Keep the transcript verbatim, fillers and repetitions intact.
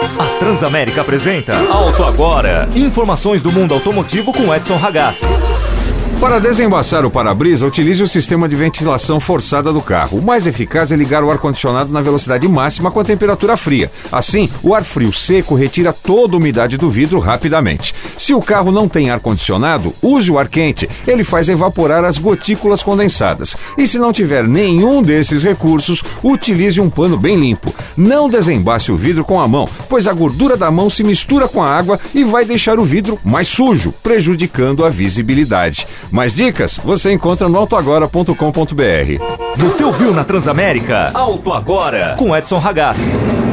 A Transamérica apresenta Auto Agora. Informações do mundo automotivo com Edson Ragazzi. Para desembaçar o para-brisa, utilize o sistema de ventilação forçada do carro. O mais eficaz é ligar o ar-condicionado na velocidade máxima com a temperatura fria. Assim, o ar frio seco retira toda a umidade do vidro rapidamente. Se o carro não tem ar-condicionado, use o ar quente. Ele faz evaporar as gotículas condensadas. E se não tiver nenhum desses recursos, utilize um pano bem limpo. Não desembace o vidro com a mão, pois a gordura da mão se mistura com a água e vai deixar o vidro mais sujo, prejudicando a visibilidade. Mais dicas você encontra no auto agora ponto com ponto b r. Você ouviu na Transamérica? Auto Agora, com Edson Ragazzi.